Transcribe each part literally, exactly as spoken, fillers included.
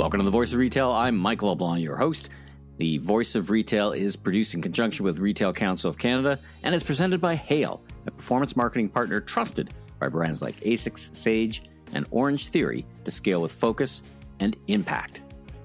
Welcome to the Voice of Retail. I'm Michael LeBlanc, your host. The Voice of Retail is produced in conjunction with Retail Council of Canada and is presented by Hale, a performance marketing partner trusted by brands like ASICS, Sage, and Orange Theory to scale with focus and impact.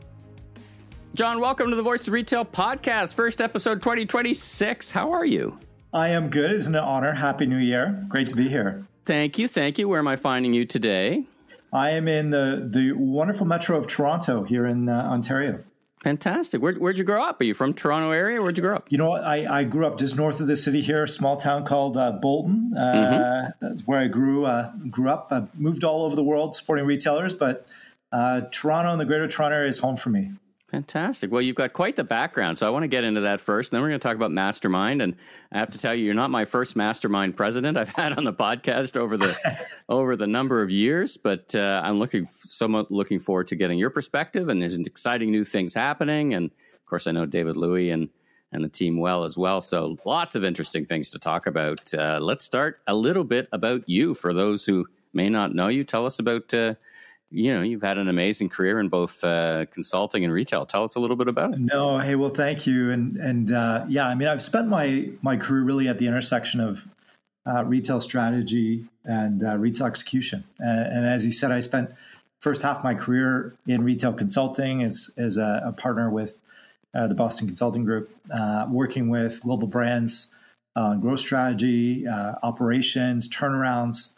John, welcome to the Voice of Retail podcast, first episode twenty twenty-six. How are you? I am good. It's an honor. Happy New Year. Great to be here. Thank you. Thank you. Where am I finding you today? I am in the, the wonderful metro of Toronto here in uh, Ontario. Fantastic. Where, where'd you grow up? Are you from Toronto area? Where'd you grow up? You know, I, I grew up just north of the city here, a small town called uh, Bolton. Uh, mm-hmm. That's where I grew uh, grew up. I moved all over the world supporting retailers, but uh, Toronto and the Greater Toronto area is home for me. Fantastic. Well, you've got quite the background, so I want to get into that first. And then we're going to talk about Mastermind. And I have to tell you, you're not my first Mastermind president I've had on the podcast over the over the number of years. But uh, I'm looking somewhat looking forward to getting your perspective. And there's exciting new things happening. And of course, I know David Louis and and the team well as well. So lots of interesting things to talk about. Uh, let's start a little bit about you. For those who may not know you, tell us about. Uh, You know, you've had an amazing career in both uh, consulting and retail. Tell us a little bit about it. No, hey, well, thank you. And and uh, yeah, I mean, I've spent my my career really at the intersection of uh, retail strategy and uh, retail execution. Uh, and as you said, I spent first half of my career in retail consulting as as a, a partner with uh, the Boston Consulting Group, uh, working with global brands on growth strategy, uh, operations, turnarounds.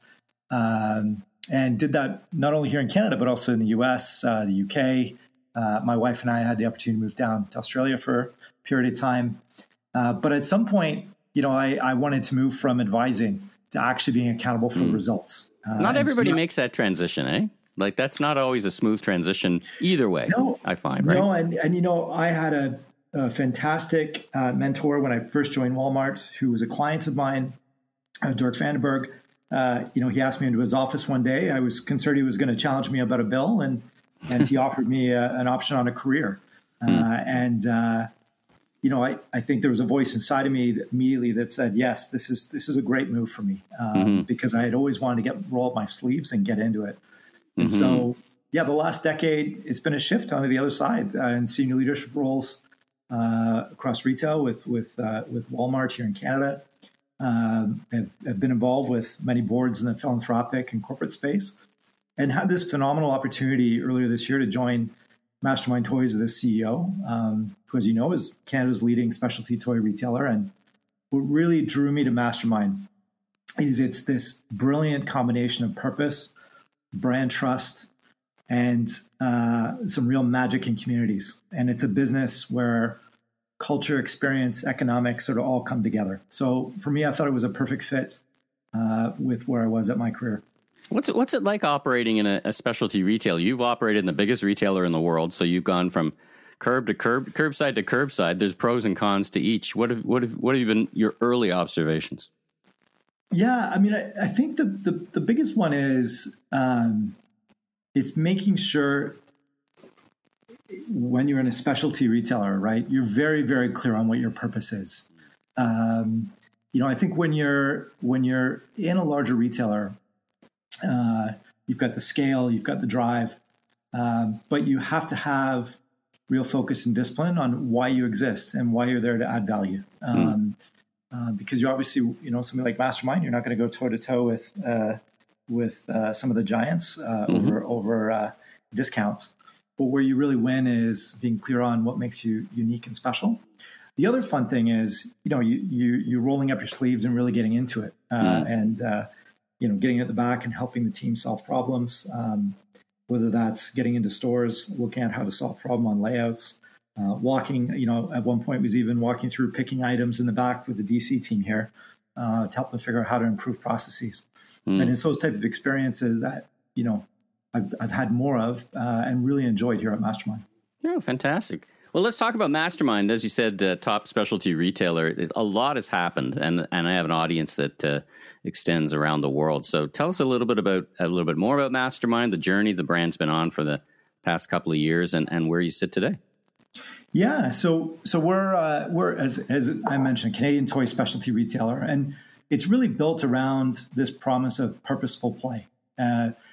Um, And did that not only here in Canada, but also in the U S, uh, the U K. Uh, my wife and I had the opportunity to move down to Australia for a period of time. Uh, but at some point, you know, I, I wanted to move from advising to actually being accountable for mm. results. Uh, not everybody so, makes that transition, eh? Like, that's not always a smooth transition either way, no, I find, right? No, and, and you know, I had a, a fantastic uh, mentor when I first joined Walmart, who was a client of mine, uh, Dirk Vandenberg. Uh, you know, he asked me into his office one day. I was concerned he was going to challenge me about a bill, and and he offered me a, an option on a career. Uh, mm. And uh, you know, I, I think there was a voice inside of me that immediately that said, "Yes, this is this is a great move for me," um, mm-hmm. because I had always wanted to get roll up my sleeves and get into it. And mm-hmm. so, yeah, the last decade it's been a shift onto the other side uh, in senior leadership roles uh, across retail with with uh, with Walmart here in Canada. Um, have, have been involved with many boards in the philanthropic and corporate space, and had this phenomenal opportunity earlier this year to join Mastermind Toys as the C E O, um, who, as you know, is Canada's leading specialty toy retailer. And what really drew me to Mastermind is it's this brilliant combination of purpose, brand trust, and uh, some real magic in communities. And it's a business where culture, experience, economics sort of all come together. So for me, I thought it was a perfect fit uh, with where I was at my career. What's it, what's it like operating in a, a specialty retail? You've operated in the biggest retailer in the world, so you've gone from curb to curb, curbside to curbside. There's pros and cons to each. What have what have what have been your early observations? Yeah, I mean, I, I think the, the the biggest one is um, it's making sure. When you're in a specialty retailer, right, you're very, very clear on what your purpose is. Um, you know, I think when you're when you're in a larger retailer, uh, you've got the scale, you've got the drive, um, but you have to have real focus and discipline on why you exist and why you're there to add value. Um, mm. uh, because you obviously, you know, something like Mastermind, you're not going to go toe to toe with uh, with uh, some of the giants uh, mm-hmm. over over uh, discounts. But where you really win is being clear on what makes you unique and special. The other fun thing is, you know, you you you're rolling up your sleeves and really getting into it, uh, mm. and uh, you know, getting at the back and helping the team solve problems. Um, whether that's getting into stores, looking at how to solve problem on layouts, uh, walking. You know, at one point was even walking through picking items in the back with the D C team here uh, to help them figure out how to improve processes. Mm. And it's those type of experiences that you know. I've, I've had more of uh, and really enjoyed here at Mastermind. Oh, fantastic. Well, let's talk about Mastermind. As you said, uh, top specialty retailer. A lot has happened, and and I have an audience that uh, extends around the world. So tell us a little bit about a little bit more about Mastermind, the journey the brand's been on for the past couple of years, and, and where you sit today. Yeah, so so we're uh, we're as as I mentioned, a Canadian toy specialty retailer, and it's really built around this promise of purposeful play. Uh,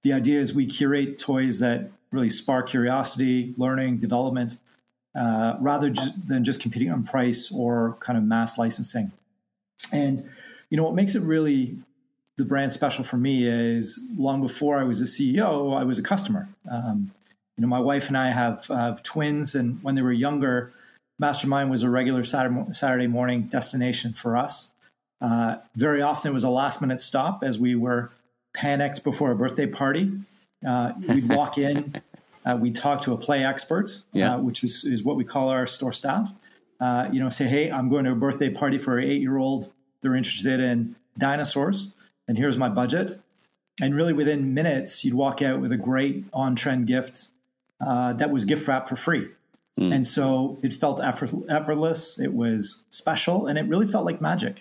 the idea is we curate toys that really spark curiosity, learning, development, uh, rather ju- than just competing on price or kind of mass licensing. And, you know, what makes it really the brand special for me is long before I was a C E O, I was a customer. Um, you know, my wife and I have, uh, have twins, and when they were younger, Mastermind was a regular Saturday, Saturday morning destination for us. Uh, very often it was a last minute stop as we were panicked before a birthday party. Uh, we'd walk in, uh, we'd talk to a play expert, yeah. uh, which is, is what we call our store staff. Uh, you know, say, hey, I'm going to a birthday party for an eight-year-old. They're interested in dinosaurs, and here's my budget. And really within minutes, you'd walk out with a great on-trend gift uh, that was gift wrapped for free. Mm. And so it felt effort, effortless, it was special, and it really felt like magic.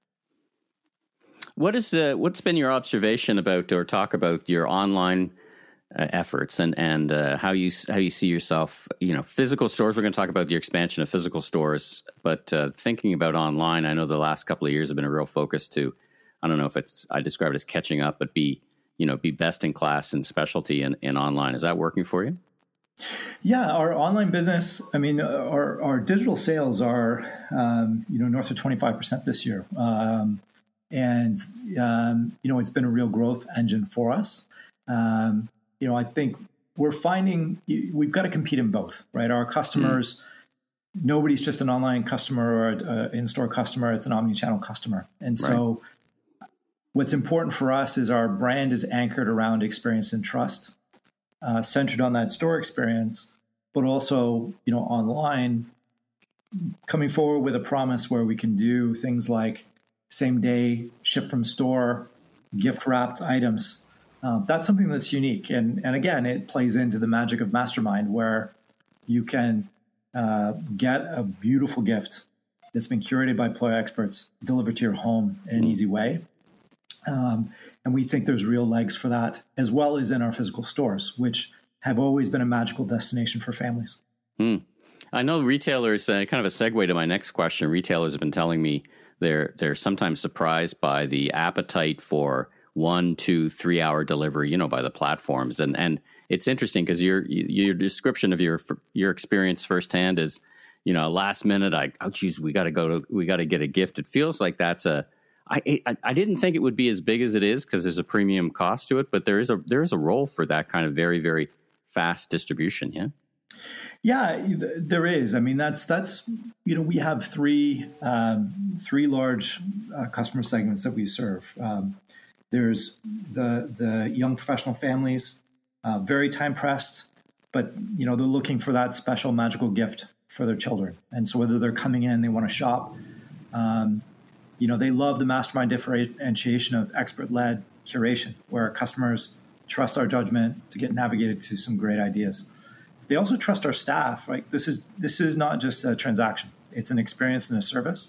What is uh, what's been your observation about, or talk about your online uh, efforts, and and uh, how you how you see yourself? You know, physical stores. We're going to talk about the expansion of physical stores, but uh, thinking about online, I know the last couple of years have been a real focus to. I don't know if it's I describe it as catching up, but be you know be best in class in specialty and in, in online. Is that working for you? Yeah, our online business. I mean, our our digital sales are um, you know north of twenty-five percent this year. Um, And, um, you know, it's been a real growth engine for us. Um, you know, I think we're finding we've got to compete in both, right? Our customers, mm. nobody's just an online customer or an in-store customer. It's an omni-channel customer. And so right. what's important for us is our brand is anchored around experience and trust, uh, centered on that store experience, but also, you know, online, coming forward with a promise where we can do things like same day, ship from store, gift wrapped items. Uh, that's something that's unique. And, and again, it plays into the magic of Mastermind, where you can uh, get a beautiful gift that's been curated by play experts, delivered to your home in an easy way. Um, and we think there's real legs for that, as well as in our physical stores, which have always been a magical destination for families. Hmm. I know retailers, uh, kind of a segue to my next question, retailers have been telling me They're they're sometimes surprised by the appetite for one, two, three hour delivery, you know, by the platforms, and and it's interesting because your your description of your your experience firsthand is, you know, last minute, I oh geez, we got to go to we got to get a gift. It feels like that's a I I, I didn't think it would be as big as it is because there's a premium cost to it, but there is a there is a role for that kind of very very fast distribution. Yeah. Yeah, there is. I mean, that's that's you know we have three um, three large uh, customer segments that we serve. Um, there's the the young professional families, uh, very time pressed, but you know they're looking for that special magical gift for their children. And so whether they're coming in, they want to shop. Um, you know, they love the Mastermind differentiation of expert led curation, where customers trust our judgment to get navigated to some great ideas. They also trust our staff, right? This is this is not just a transaction; it's an experience and a service.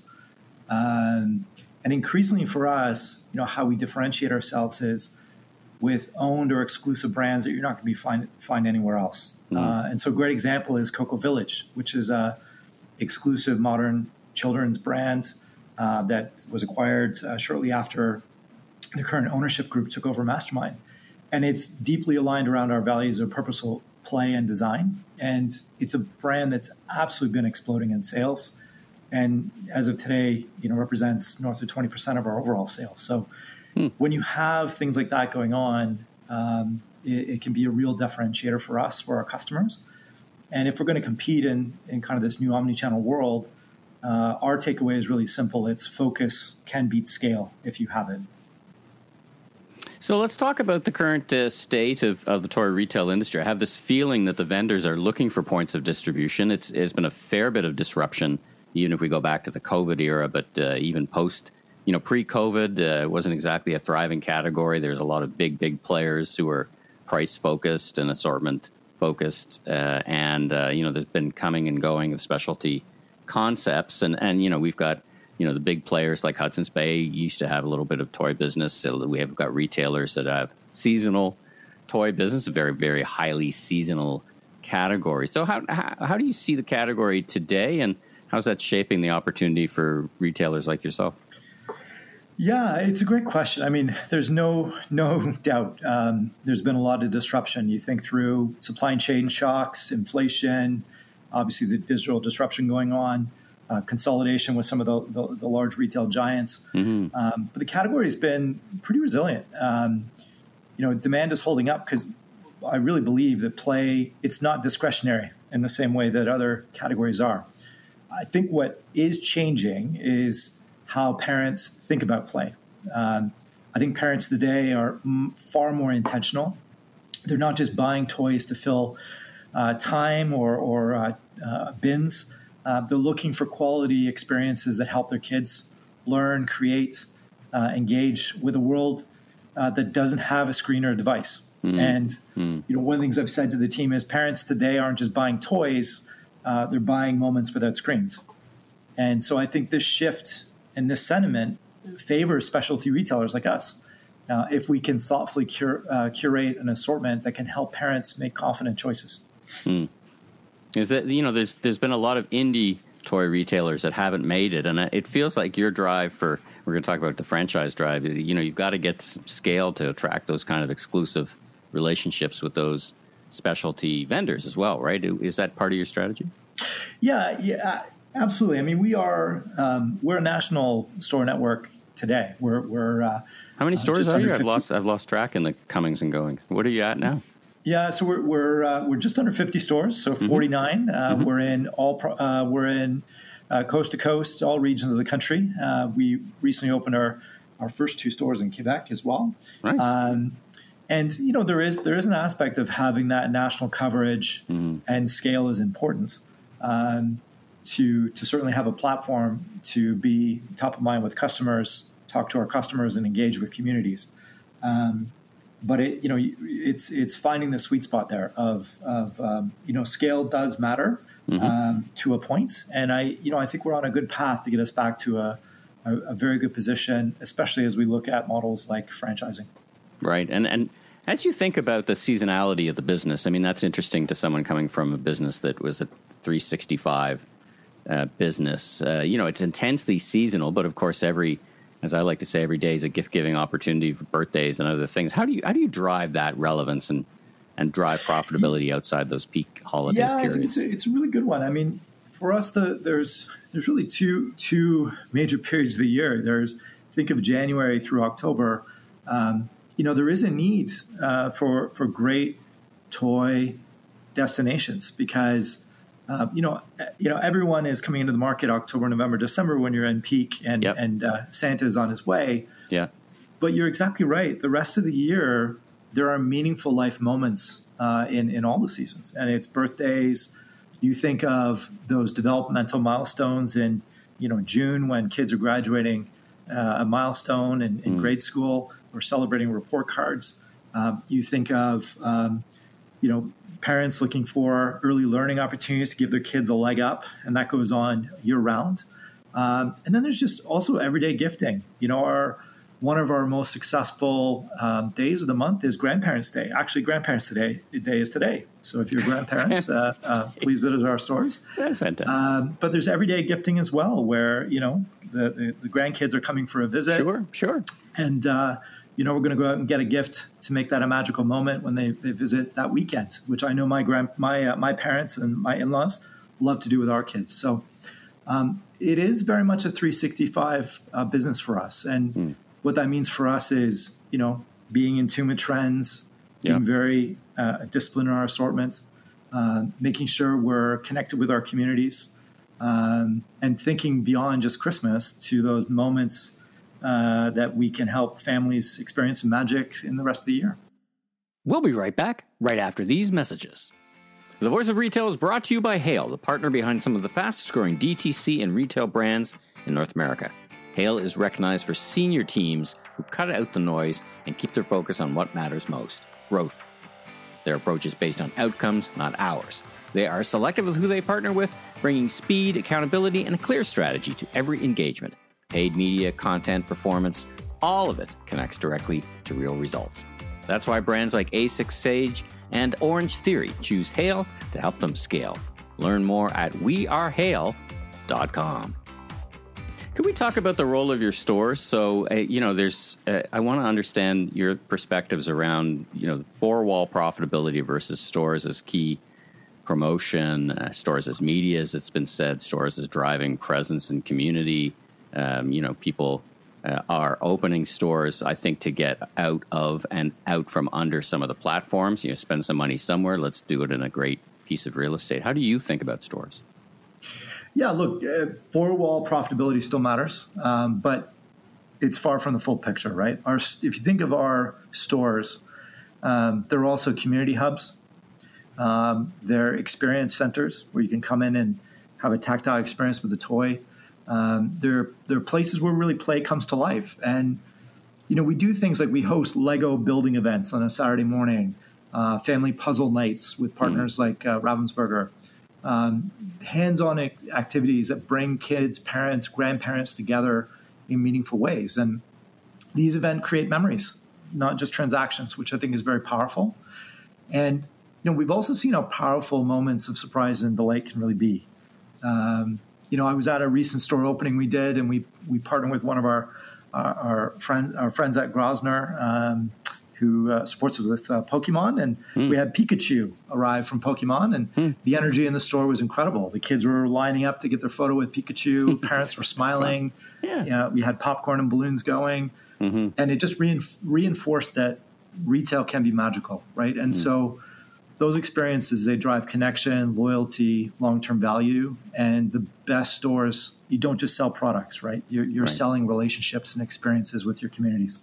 Um, and increasingly for us, you know, how we differentiate ourselves is with owned or exclusive brands that you're not going to be find find anywhere else. Mm. Uh, and so, a great example is Coco Village, which is a exclusive modern children's brand uh, that was acquired uh, shortly after the current ownership group took over Mastermind, and it's deeply aligned around our values of purposeful play and design. And it's a brand that's absolutely been exploding in sales. And as of today, you know, represents north of twenty percent of our overall sales. So hmm. when you have things like that going on, um, it, it can be a real differentiator for us, for our customers. And if we're going to compete in, in kind of this new omni-channel world, uh, our takeaway is really simple. It's focus can beat scale if you have it. So let's talk about the current uh, state of, of the toy retail industry. I have this feeling that the vendors are looking for points of distribution. It's, it's been a fair bit of disruption, even if we go back to the COVID era, but uh, even post, you know, pre-COVID, uh, it wasn't exactly a thriving category. There's a lot of big, big players who are price-focused and assortment-focused. Uh, and, uh, you know, there's been coming and going of specialty concepts. And, and you know, we've got You know, the big players like Hudson's Bay used to have a little bit of toy business. So we have got retailers that have seasonal toy business, a very, very highly seasonal category. So how, how how do you see the category today, and how's that shaping the opportunity for retailers like yourself? Yeah, it's a great question. I mean, there's no no doubt um, there's been a lot of disruption. You think through supply chain shocks, inflation, obviously the digital disruption going on, uh, consolidation with some of the, the, the large retail giants. Mm-hmm. Um, but the category has been pretty resilient. Um, you know, demand is holding up because I really believe that play, it's not discretionary in the same way that other categories are. I think what is changing is how parents think about play. Um, I think parents today are m- far more intentional. They're not just buying toys to fill uh, time or, or uh, uh, bins. Uh, they're looking for quality experiences that help their kids learn, create, uh, engage with a world uh, that doesn't have a screen or a device. Mm-hmm. And mm-hmm. you know, one of the things I've said to the team is parents today aren't just buying toys, uh, they're buying moments without screens. And so I think this shift and this sentiment favors specialty retailers like us. Uh, if we can thoughtfully cure, uh, curate an assortment that can help parents make confident choices. Hmm. Is that, you know, there's there's been a lot of indie toy retailers that haven't made it, and it feels like your drive for, we're going to talk about the franchise drive, you know, you've got to get some scale to attract those kind of exclusive relationships with those specialty vendors as well, right? Is that part of your strategy? Yeah, yeah. Absolutely. I mean, we are um, we're a national store network today. We're we're uh, how many stores uh, are you? I've lost I've lost track in the comings and goings. What are you at now? Yeah, so we're we're uh, we're just under fifty stores. So forty-nine. Mm-hmm. Uh, mm-hmm. We're in all uh, we're in uh, coast to coast, all regions of the country. Uh, we recently opened our, our first two stores in Quebec as well. Nice. Um, and you know there is there is an aspect of having that national coverage mm-hmm. and scale is important. Um, to to certainly have a platform to be top of mind with customers, talk to our customers, and engage with communities. Um, but it, you know, it's it's finding the sweet spot there of of um, you know, scale does matter mm-hmm. um, to a point, and I you know I think we're on a good path to get us back to a, a, a very good position, especially as we look at models like franchising. Right, and and as you think about the seasonality of the business, I mean that's interesting to someone coming from a business that was a three sixty-five. Uh, business. Uh, you know, it's intensely seasonal, but of course, every, as I like to say, every day is a gift-giving opportunity for birthdays and other things. How do you how do you drive that relevance and and drive profitability outside those peak holiday yeah, periods? I think it's a, it's a really good one. I mean, for us, the, there's there's really two two major periods of the year. There's think of January through October. Um, you know, there is a need uh, for for great toy destinations because. Uh, you know, you know, everyone is coming into the market October, November, December when you're in peak and, yep. and uh, Santa is on his way. Yeah. But you're exactly right. The rest of the year, there are meaningful life moments uh, in, in all the seasons. And it's birthdays. You think of those developmental milestones in, you know, June when kids are graduating uh, a milestone in, in mm. grade school or celebrating report cards. Um, you think of, um, you know, parents looking for early learning opportunities to give their kids a leg up, and that goes on year round. Um, and then there's just also everyday gifting. You know, our one of our most successful um, days of the month is Grandparents' Day. Actually, Grandparents' Day, Day is today. So if you're grandparents, uh, uh, please visit our stores. That's fantastic. Um, but there's everyday gifting as well, where, you know, the, the, the grandkids are coming for a visit. Sure, sure. And, uh, you know, we're going to go out and get a gift to make that a magical moment when they, they visit that weekend, which I know my grand my uh, my parents and my in-laws love to do with our kids. So um, it is very much a three sixty-five uh, business for us. And mm. what that means for us is, you know, being in tune with trends, yeah. being very uh, disciplined in our assortments, uh, making sure we're connected with our communities, um, and thinking beyond just Christmas to those moments Uh, that we can help families experience magic in the rest of the year. We'll be right back, right after these messages. The Voice of Retail is brought to you by Hale, the partner behind some of the fastest-growing D T C and retail brands in North America. Hale is recognized for senior teams who cut out the noise and keep their focus on what matters most, growth. Their approach is based on outcomes, not hours. They are selective with who they partner with, bringing speed, accountability, and a clear strategy to every engagement. Paid media, content, performance, all of it connects directly to real results. That's why brands like ASICS Sage and Orange Theory choose Hale to help them scale. Learn more at we are hale dot com. Can we talk about the role of your stores? So, uh, you know, there's, uh, I want to understand your perspectives around, you know, four-wall profitability versus stores as key promotion, uh, stores as media, as it's been said, stores as driving presence in community. Um, you know, people uh, are opening stores, I think, to get out of and out from under some of the platforms. You know, spend some money somewhere. Let's do it in a great piece of real estate. How do you think about stores? Yeah, look, uh, four-wall profitability still matters, um, but it's far from the full picture, right? Our, if you think of our stores, um, they're also community hubs. Um, they're experience centers where you can come in and have a tactile experience with a toy. Um, they're, they're places where really play comes to life. And, you know, we do things like we host Lego building events on a Saturday morning, uh, family puzzle nights with partners mm-hmm. like uh, Ravensburger. Um, hands-on act- activities that bring kids, parents, grandparents together in meaningful ways. And these events create memories, not just transactions, which I think is very powerful. And, you know, we've also seen how powerful moments of surprise and delight can really be. Um, you know, I was at a recent store opening we did, and we we partnered with one of our our, our friends our friends at Grosvenor, um, who uh, supports us with uh, Pokemon, and mm. we had Pikachu arrive from Pokemon, and mm. the energy in the store was incredible. The kids were lining up to get their photo with Pikachu. Parents were smiling. Yeah. You know, we had popcorn and balloons going, mm-hmm. and it just reinf- reinforced that retail can be magical, right? And mm. so those experiences, they drive connection, loyalty, long-term value, and the best stores, you don't just sell products, right? You're, you're right. selling relationships and experiences with your communities.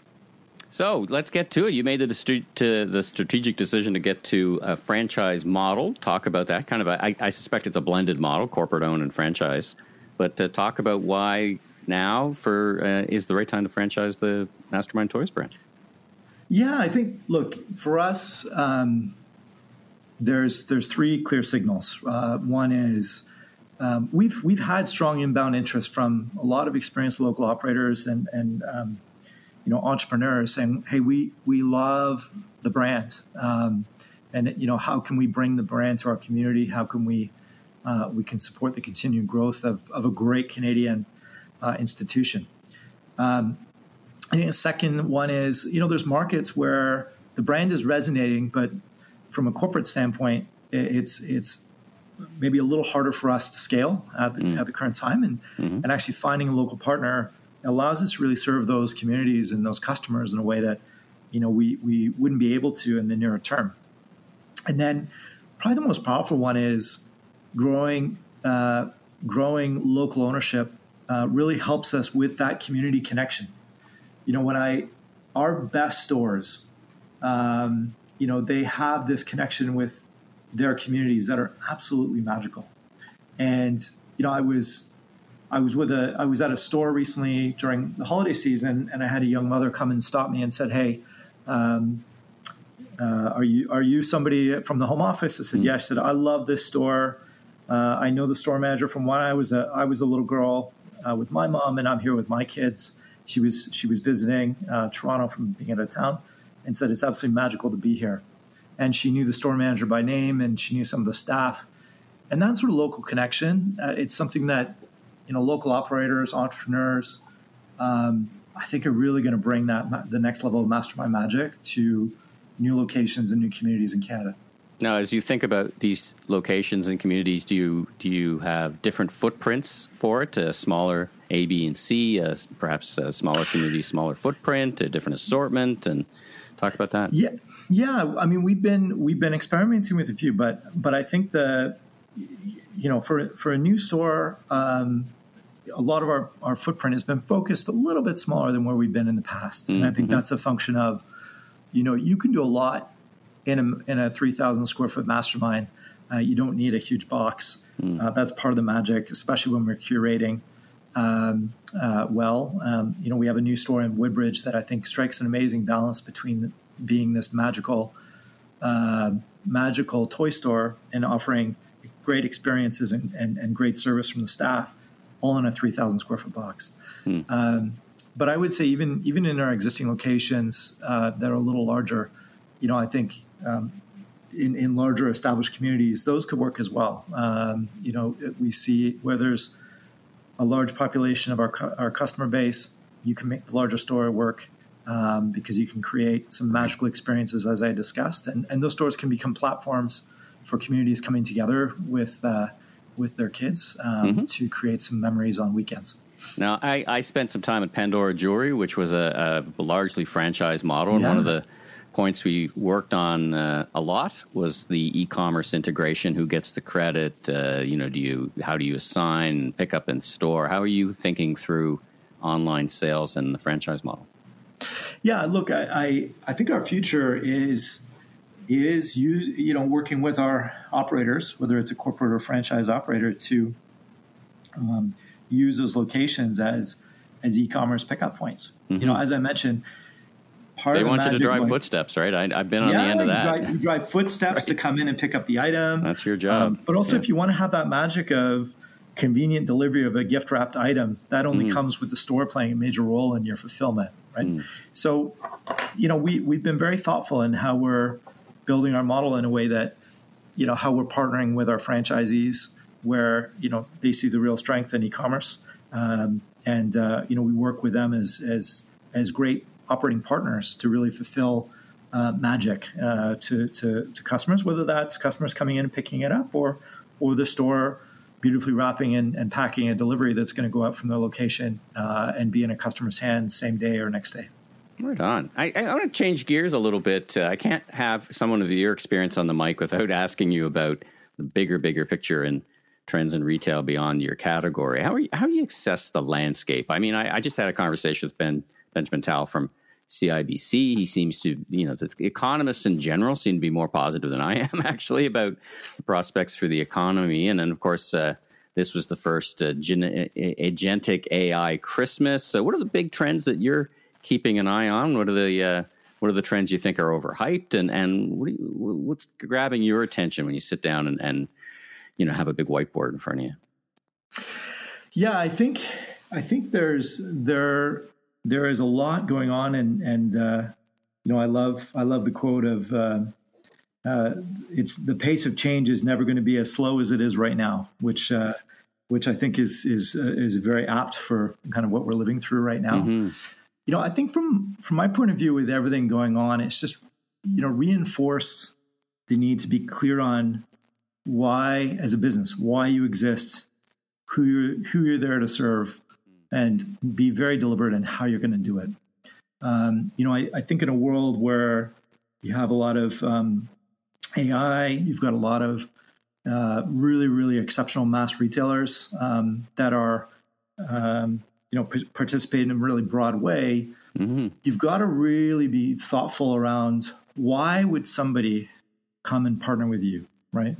So let's get to it. You made the, to the strategic decision to get to a franchise model. Talk about that. Kind of, a, I, I suspect it's a blended model, corporate owned and franchise. But to talk about why now for uh, is the right time to franchise the Mastermind Toys brand. Yeah, I think. Look, for us, um, there's there's three clear signals. Uh, one is um, we've we've had strong inbound interest from a lot of experienced local operators and and. Um, you know, entrepreneurs saying, hey, we, we love the brand. Um, and, you know, how can we bring the brand to our community? How can we, uh, we can support the continued growth of, of a great Canadian uh, institution? Um, I think the second one is, you know, there's markets where the brand is resonating, but from a corporate standpoint, it's, it's maybe a little harder for us to scale at the, mm. at the current time. And, mm-hmm. and actually finding a local partner allows us to really serve those communities and those customers in a way that, you know, we, we wouldn't be able to in the nearer term. And then probably the most powerful one is growing, uh, growing local ownership uh, really helps us with that community connection. You know, when I, our best stores, um, you know, they have this connection with their communities that are absolutely magical. And, you know, I was, I was with a, I was at a store recently during the holiday season, and I had a young mother come and stop me and said, "Hey, um, uh, are you are you somebody from the home office?" I said, mm-hmm. "Yes." She said, "I love this store. Uh, I know the store manager from when I was a I was a little girl uh, with my mom, and I'm here with my kids." She was she was visiting uh, Toronto from being out of town, and said it's absolutely magical to be here. And she knew the store manager by name, and she knew some of the staff, and that sort of local connection. Uh, it's something that, you know, local operators, entrepreneurs, um, I think are really going to bring that the next level of Mastermind magic to new locations and new communities in Canada. Now, as you think about these locations and communities, do you do you have different footprints for it? A smaller A, B, and C, uh, perhaps a smaller community, smaller footprint, a different assortment, and talk about that. Yeah, yeah. I mean, we've been we've been experimenting with a few, but but I think the you know for for a new store, um, a lot of our, our footprint has been focused a little bit smaller than where we've been in the past, and mm-hmm. I think that's a function of, you know, you can do a lot in a, in a three thousand square foot Mastermind. Uh, you don't need a huge box. Mm. Uh, that's part of the magic, especially when we're curating um, uh, well. Um, you know, we have a new store in Woodbridge that I think strikes an amazing balance between being this magical, uh, magical toy store and offering great experiences and, and, and great service from the staff, all in a three thousand square foot box. Mm. Um, but I would say even even in our existing locations uh, that are a little larger, you know, I think um, in, in larger established communities, those could work as well. Um, you know, we see where there's a large population of our our customer base. You can make the larger store work um, because you can create some magical experiences, as I discussed, and and those stores can become platforms for communities coming together with uh, with their kids um, mm-hmm. to create some memories on weekends. Now, I, I spent some time at Pandora Jewelry, which was a, a largely franchise model, and yeah. one of the points we worked on uh, a lot was the e-commerce integration. Who gets the credit? Uh, you know, do you how do you assign, pick up in store? How are you thinking through online sales and the franchise model? Yeah, look, I I, I think our future is is use, you know working with our operators, whether it's a corporate or franchise operator, to um, use those locations as as e-commerce pickup points. Mm-hmm. You know, as I mentioned, part they of the want you to drive going, footsteps, right? I, I've been on yeah, the end of that. You drive, you drive footsteps right. to come in and pick up the item. That's your job. Um, but also, yeah. if you want to have that magic of convenient delivery of a gift wrapped item, that only mm. comes with the store playing a major role in your fulfillment, right? Mm. So, you know, we we've been very thoughtful in how we're building our model in a way that, you know, how we're partnering with our franchisees, where you know they see the real strength in e-commerce, um, and uh, you know we work with them as as as great operating partners to really fulfill uh, magic uh, to, to to customers, whether that's customers coming in and picking it up, or or the store beautifully wrapping and, and packing a delivery that's going to go out from their location uh, and be in a customer's hands same day or next day. Right on. I, I want to change gears a little bit. Uh, I can't have someone of your experience on the mic without asking you about the bigger, bigger picture and trends in retail beyond your category. How are you, how do you assess the landscape? I mean, I, I just had a conversation with Ben Benjamin Tal from C I B C. He seems to, you know, the economists in general seem to be more positive than I am actually about the prospects for the economy. And then, of course, uh, this was the first uh, gen- agentic A I Christmas. So what are the big trends that you're keeping an eye on? What are the uh, what are the trends you think are overhyped? And, and what do you, what's grabbing your attention when you sit down and, and, you know, have a big whiteboard in front of you? Yeah, I think I think there's there there is a lot going on, and and uh, you know I love I love the quote of uh, uh, it's the pace of change is never going to be as slow as it is right now, which uh, which I think is is uh, is very apt for kind of what we're living through right now. Mm-hmm. You know, I think from from my point of view, with everything going on, it's just you know reinforced the need to be clear on why, as a business, why you exist, who you're, who you're there to serve, and be very deliberate in how you're going to do it. Um, you know, I, I think in a world where you have a lot of um, A I, you've got a lot of uh, really, really exceptional mass retailers um, that are, um, you know, p- participating in a really broad way. Mm-hmm. You've got to really be thoughtful around why would somebody come and partner with you, right?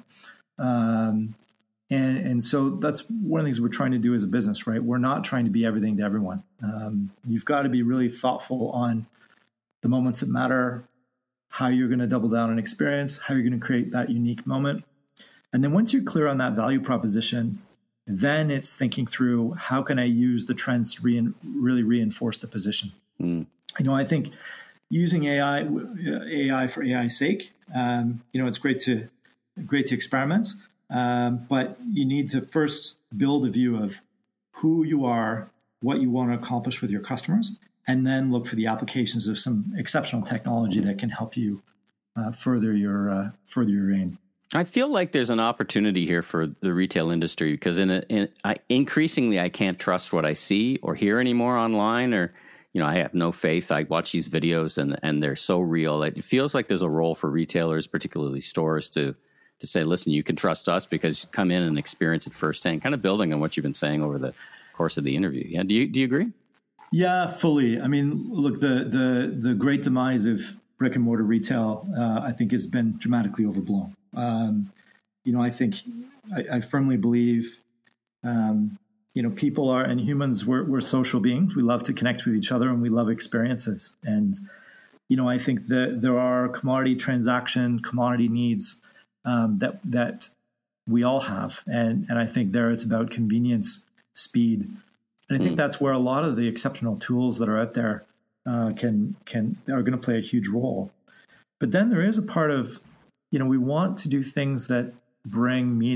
Um, and, and so that's one of the things we're trying to do as a business, right? We're not trying to be everything to everyone. Um, you've got to be really thoughtful on the moments that matter, how you're going to double down on experience, how you're going to create that unique moment. And then once you're clear on that value proposition, then it's thinking through how can I use the trends to re- really reinforce the position. Mm. You know, I think using A I, A I for A I's sake, um, you know, it's great to great to experiment, um, but you need to first build a view of who you are, what you want to accomplish with your customers, and then look for the applications of some exceptional technology that can help you uh, further your uh, further your aim. I feel like there's an opportunity here for the retail industry because in, a, in I, increasingly I can't trust what I see or hear anymore online, or you know I have no faith. I watch these videos and and they're so real. It feels like there's a role for retailers, particularly stores, to to say, listen, you can trust us because you come in and experience it firsthand. Kind of building on what you've been saying over the course of the interview. Yeah, do you do you agree? Yeah, fully. I mean, look, the the the great demise of brick and mortar retail, uh, I think, has been dramatically overblown. Um, you know, I think I, I firmly believe, um, you know, people are and humans, we're, we're social beings. We love to connect with each other and we love experiences. And, you know, I think that there are commodity transaction, commodity needs um, that that we all have. And, and I think there it's about convenience, speed. And I think mm. that's where a lot of the exceptional tools that are out there uh, can can are going to play a huge role. But then there is a part of, you know, we want to do things that bring meaning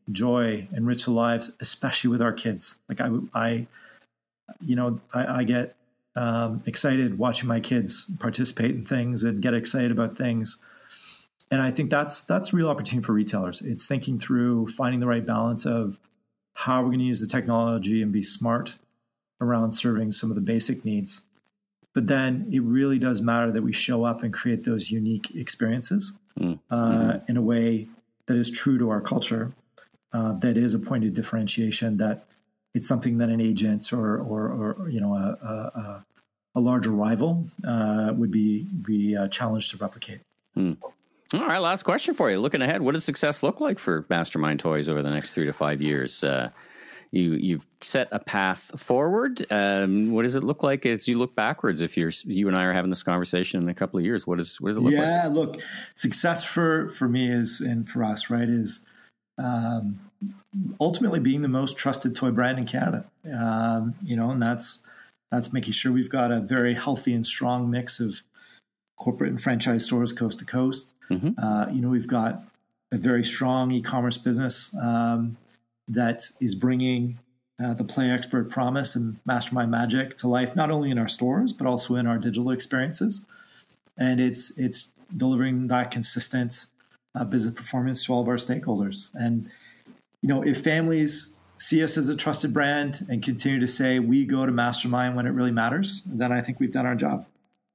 joy, enrich their lives, especially with our kids. Like I, I you know, I, I get um, excited watching my kids participate in things and get excited about things. And I think that's that's a real opportunity for retailers. It's thinking through finding the right balance of how we're going to use the technology and be smart around serving some of the basic needs. But then it really does matter that we show up and create those unique experiences mm. uh, mm-hmm. in a way that is true to our culture, uh, that is a point of differentiation, that it's something that an agent or, or, or you know, a, a, a larger rival uh, would be, be uh, challenged to replicate. Mm. All right, last question for you. Looking ahead, what does success look like for Mastermind Toys over the next three to five years? Uh, you, you've set a path forward. Um, what does it look like as you look backwards? If you're, you and I are having this conversation in a couple of years, what, is, what does it look yeah, like? Yeah, look, success for, for me is, and for us, right, is um, ultimately being the most trusted toy brand in Canada. Um, you know, and that's that's making sure we've got a very healthy and strong mix of corporate and franchise stores coast to coast. Mm-hmm. Uh, you know, we've got a very strong e-commerce business um, that is bringing uh, the Play Expert promise and Mastermind magic to life, not only in our stores, but also in our digital experiences. And it's it's delivering that consistent uh, business performance to all of our stakeholders. And, you know, if families see us as a trusted brand and continue to say we go to Mastermind when it really matters, then I think we've done our job.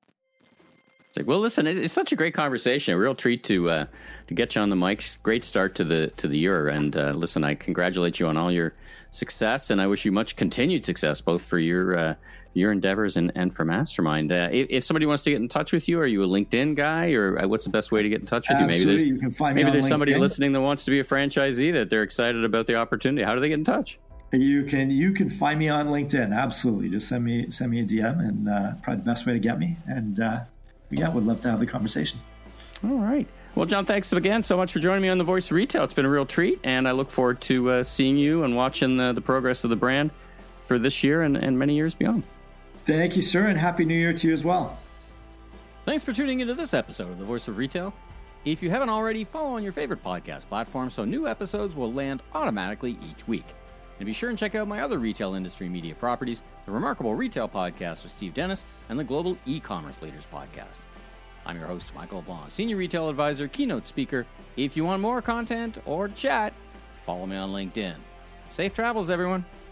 It's like, well, listen, it's such a great conversation. A real treat to uh, to get you on the mic. Great start to the to the year. And uh, listen, I congratulate you on all your success, and I wish you much continued success, both for your uh, your endeavors and, and for Mastermind. Uh, if, if somebody wants to get in touch with you, are you a LinkedIn guy, or what's the best way to get in touch with Absolutely. you? Maybe there's, you can find me maybe on there's LinkedIn. Somebody listening that wants to be a franchisee, that they're excited about the opportunity. How do they get in touch? You can you can find me on LinkedIn. Absolutely, just send me send me a D M, and uh, probably the best way to get me. And uh, yeah, would love to have the conversation. All right. Well, John, thanks again so much for joining me on The Voice of Retail. It's been a real treat, and I look forward to uh, seeing you and watching the, the progress of the brand for this year and, and many years beyond. Thank you, sir, and Happy New Year to you as well. Thanks for tuning into this episode of The Voice of Retail. If you haven't already, follow on your favorite podcast platform so new episodes will land automatically each week. And be sure and check out my other retail industry media properties, the Remarkable Retail Podcast with Steve Dennis and the Global E-Commerce Leaders Podcast. I'm your host, Michael LeBlanc, Senior Retail Advisor, Keynote Speaker. If you want more content or chat, follow me on LinkedIn. Safe travels, everyone.